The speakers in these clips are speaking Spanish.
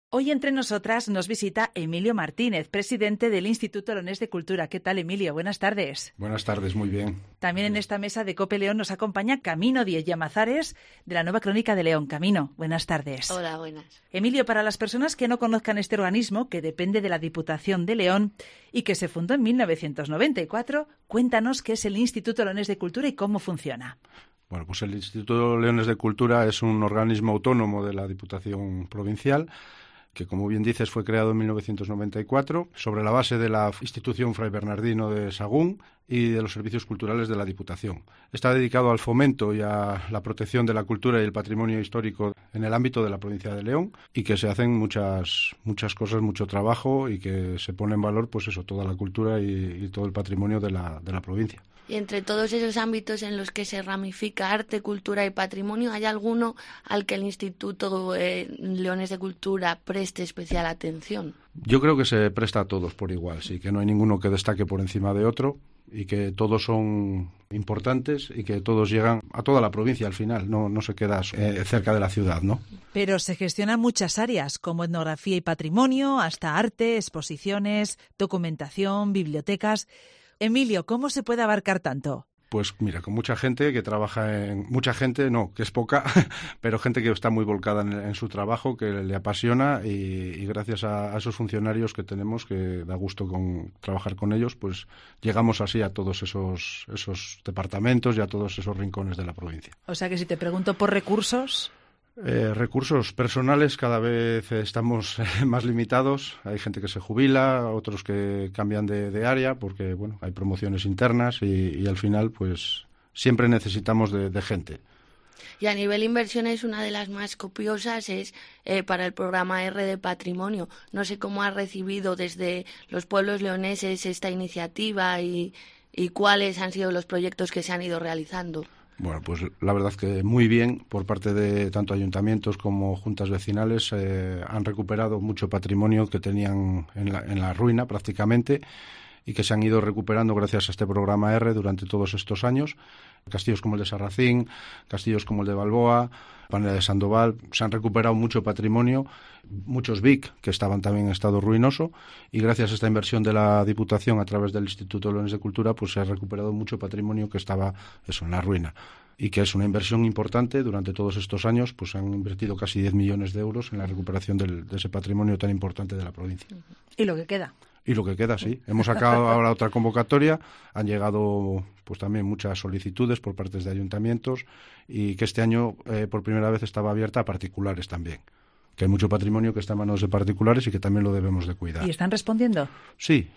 Hoy entre nosotras nos visita Emilio Martínez, presidente del Instituto Leonés de Cultura. ¿Qué tal, Emilio? Buenas tardes. Buenas tardes, muy bien. También en esta mesa de COPE León nos acompaña Camino Díez Llamazares, de la Nueva Crónica de León. Camino, buenas tardes. Hola, buenas. Emilio, para las personas que no conozcan este organismo, que depende de la Diputación de León y que se fundó en 1994, cuéntanos qué es el Instituto Leonés de Cultura y cómo funciona. Bueno, pues el Instituto Leonés de Cultura es un organismo autónomo de la Diputación Provincial que, como bien dices, fue creado en 1994 sobre la base de la institución Fray Bernardino de Sahagún y de los servicios culturales de la Diputación. Está dedicado al fomento y a la protección de la cultura y el patrimonio histórico en el ámbito de la provincia de León, y que se hacen muchas cosas, mucho trabajo, y que se pone en valor, pues eso, toda la cultura y todo el patrimonio de la provincia. Y entre todos esos ámbitos en los que se ramifica arte, cultura y patrimonio, ¿hay alguno al que el Instituto Leonés de Cultura preste especial atención? Yo creo que se presta a todos por igual, sí, que no hay ninguno que destaque por encima de otro, y que todos son importantes y que todos llegan a toda la provincia al final, no se queda cerca de la ciudad, ¿no? Pero se gestionan muchas áreas, como etnografía y patrimonio, hasta arte, exposiciones, documentación, bibliotecas. Emilio, ¿cómo se puede abarcar tanto? Pues mira, con mucha gente que trabaja mucha gente, no, que es poca, pero gente que está muy volcada en su trabajo, que le apasiona, y gracias a esos funcionarios que tenemos, que da gusto trabajar con ellos, pues llegamos así a todos esos departamentos y a todos esos rincones de la provincia. O sea que si te pregunto por recursos... Recursos personales, cada vez estamos más limitados. Hay gente que se jubila, otros que cambian de área, porque bueno, hay promociones internas y al final pues siempre necesitamos de gente. Y a nivel inversiones, una de las más copiosas es para el programa R de Patrimonio. No sé cómo ha recibido desde los pueblos leoneses esta iniciativa y cuáles han sido los proyectos que se han ido realizando. Bueno, pues la verdad que muy bien, por parte de tanto ayuntamientos como juntas vecinales. Han recuperado mucho patrimonio que tenían en la ruina prácticamente, y que se han ido recuperando gracias a este programa R durante todos estos años. Castillos como el de Sarracín, castillos como el de Balboa, Panera de Sandoval, se han recuperado mucho patrimonio, muchos Vic que estaban también en estado ruinoso, y gracias a esta inversión de la Diputación a través del Instituto Leonés de Cultura, pues se ha recuperado mucho patrimonio que estaba en la ruina, y que es una inversión importante. Durante todos estos años pues han invertido casi 10 millones de euros en la recuperación de ese patrimonio tan importante de la provincia. ¿Y lo que queda? Y lo que queda, sí. Hemos sacado ahora otra convocatoria. Han llegado pues también muchas solicitudes por parte de ayuntamientos, y que este año por primera vez estaba abierta a particulares también. Que hay mucho patrimonio que está en manos de particulares y que también lo debemos de cuidar. ¿Y están respondiendo? Sí.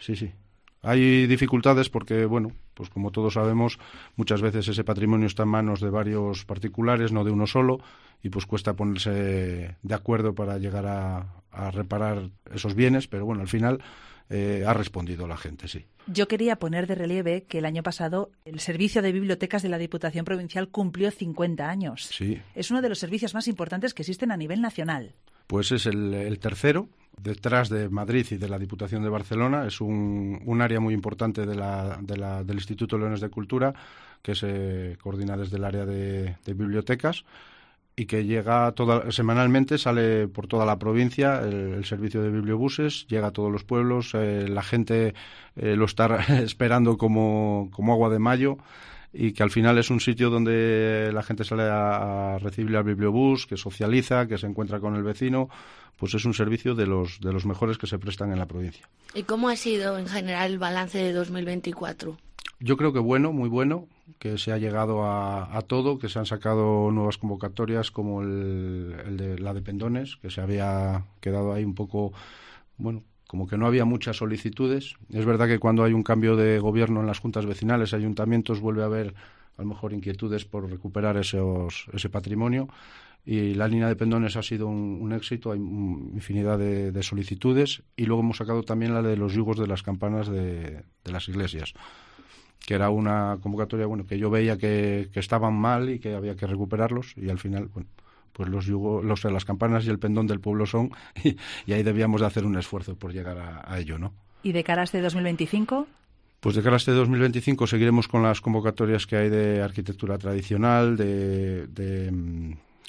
Hay dificultades porque, bueno, pues como todos sabemos, muchas veces ese patrimonio está en manos de varios particulares, no de uno solo, y pues cuesta ponerse de acuerdo para llegar a reparar esos bienes, pero bueno, al final ha respondido la gente, sí. Yo quería poner de relieve que el año pasado el Servicio de Bibliotecas de la Diputación Provincial cumplió 50 años. Sí. Es uno de los servicios más importantes que existen a nivel nacional. Pues es el tercero, detrás de Madrid y de la Diputación de Barcelona. Es un área muy importante del Instituto Leonés de Cultura, que se coordina desde el área de bibliotecas, y que llega semanalmente, sale por toda la provincia el servicio de bibliobuses, llega a todos los pueblos. La gente lo está esperando como agua de mayo, y que al final es un sitio donde la gente sale a recibir al bibliobús, que socializa, que se encuentra con el vecino. Pues es un servicio de los mejores que se prestan en la provincia. ¿Y cómo ha sido en general el balance de 2024? Yo creo que bueno, muy bueno, que se ha llegado a todo, que se han sacado nuevas convocatorias como el de la de Pendones, que se había quedado ahí un poco, bueno, como que no había muchas solicitudes. Es verdad que cuando hay un cambio de gobierno en las juntas vecinales, ayuntamientos, vuelve a haber a lo mejor inquietudes por recuperar ese patrimonio, y la línea de Pendones ha sido un éxito. Hay infinidad de solicitudes, y luego hemos sacado también la de los yugos de las campanas de las iglesias, que era una convocatoria, bueno, que yo veía que estaban mal y que había que recuperarlos, y al final, bueno, pues las campanas y el pendón del pueblo son, y ahí debíamos de hacer un esfuerzo por llegar a ello, ¿no? ¿Y de cara a este 2025? Pues de cara a este 2025 seguiremos con las convocatorias que hay de arquitectura tradicional, de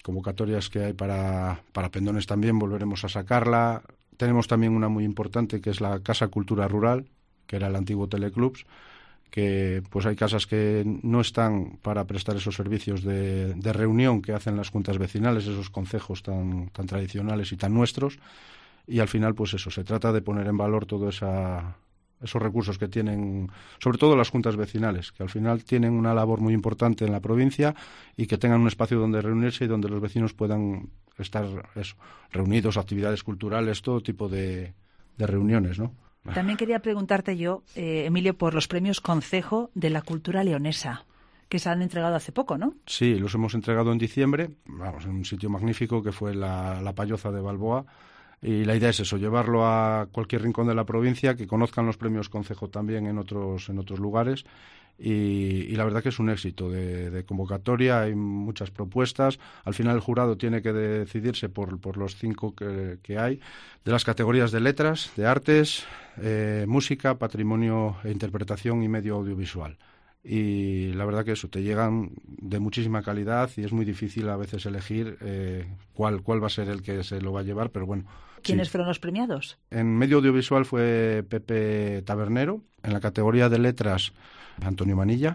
convocatorias que hay para Pendones también, volveremos a sacarla. Tenemos también una muy importante que es la Casa Cultura Rural, que era el antiguo Teleclubs, que pues hay casas que no están para prestar esos servicios de reunión que hacen las juntas vecinales, esos concejos tan tradicionales y tan nuestros, y al final pues eso, se trata de poner en valor todos esos recursos que tienen, sobre todo las juntas vecinales, que al final tienen una labor muy importante en la provincia y que tengan un espacio donde reunirse y donde los vecinos puedan estar reunidos, actividades culturales, todo tipo de reuniones, ¿no? También quería preguntarte yo, Emilio, por los premios Concejo de la Cultura Leonesa, que se han entregado hace poco, ¿no? Sí, los hemos entregado en diciembre, en un sitio magnífico que fue la Payoza de Balboa, y la idea es eso, llevarlo a cualquier rincón de la provincia, que conozcan los premios Concejo también en otros lugares, y la verdad que es un éxito de convocatoria, hay muchas propuestas, al final el jurado tiene que decidirse por los 5 que hay, de las categorías de letras, de artes, música, patrimonio e interpretación y medio audiovisual. Y la verdad que eso, te llegan de muchísima calidad y es muy difícil a veces elegir cuál va a ser el que se lo va a llevar, pero bueno. ¿Quiénes sí. fueron los premiados? En medio audiovisual fue Pepe Tabernero, en la categoría de letras Antonio Manilla,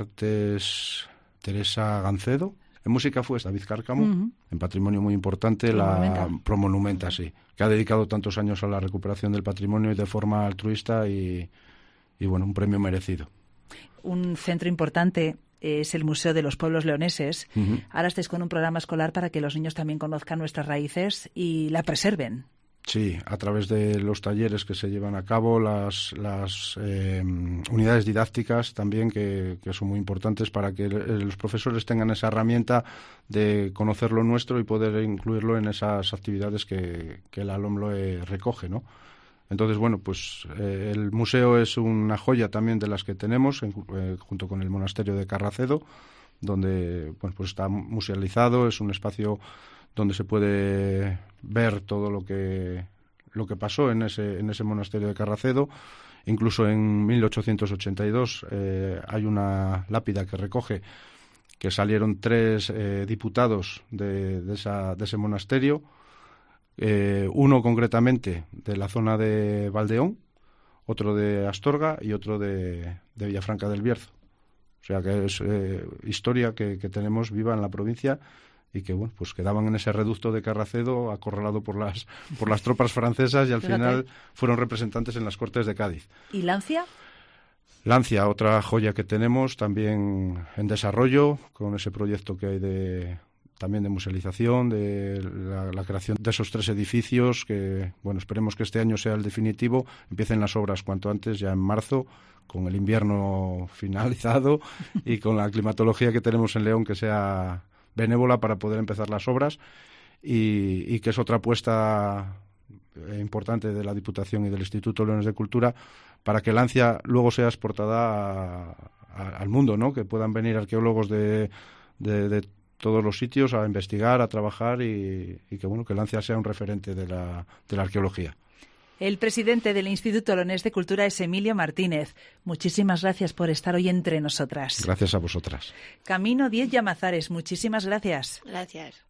artes Teresa Gancedo, en música fue David Cárcamo, en patrimonio muy importante la Promonumenta, sí, que ha dedicado tantos años a la recuperación del patrimonio y de forma altruista y bueno, un premio merecido. Un centro importante es el Museo de los Pueblos Leoneses. Ahora estáis con un programa escolar para que los niños también conozcan nuestras raíces y la preserven. Sí, a través de los talleres que se llevan a cabo, las unidades didácticas también que son muy importantes para que los profesores tengan esa herramienta de conocer lo nuestro y poder incluirlo en esas actividades que el ALOMLOE recoge, ¿no? Entonces, bueno, pues el museo es una joya también de las que tenemos, junto con el monasterio de Carracedo, donde pues está musealizado, es un espacio donde se puede ver todo lo que pasó en ese monasterio de Carracedo. Incluso en 1882 hay una lápida que recoge que salieron 3 diputados de ese monasterio. Uno concretamente de la zona de Valdeón, otro de Astorga y otro de Villafranca del Bierzo. O sea que es historia que tenemos viva en la provincia y que bueno, pues quedaban en ese reducto de Carracedo acorralado por las tropas francesas y al final fueron representantes en las Cortes de Cádiz. ¿Y Lancia? Lancia, otra joya que tenemos también en desarrollo con ese proyecto que hay también de musealización, de la creación de esos 3 edificios que, bueno, esperemos que este año sea el definitivo, empiecen las obras cuanto antes, ya en marzo, con el invierno finalizado y con la climatología que tenemos en León que sea benévola para poder empezar las obras y que es otra apuesta importante de la Diputación y del Instituto Leones de Cultura para que Lancia luego sea exportada al mundo, ¿no? Que puedan venir arqueólogos de todos los sitios a investigar, a trabajar y que bueno, que Lancia sea un referente de la arqueología. El presidente del Instituto Leonés de Cultura es Emilio Martínez. Muchísimas gracias por estar hoy entre nosotras. Gracias a vosotras. Camino 10 Llamazares, muchísimas gracias. Gracias.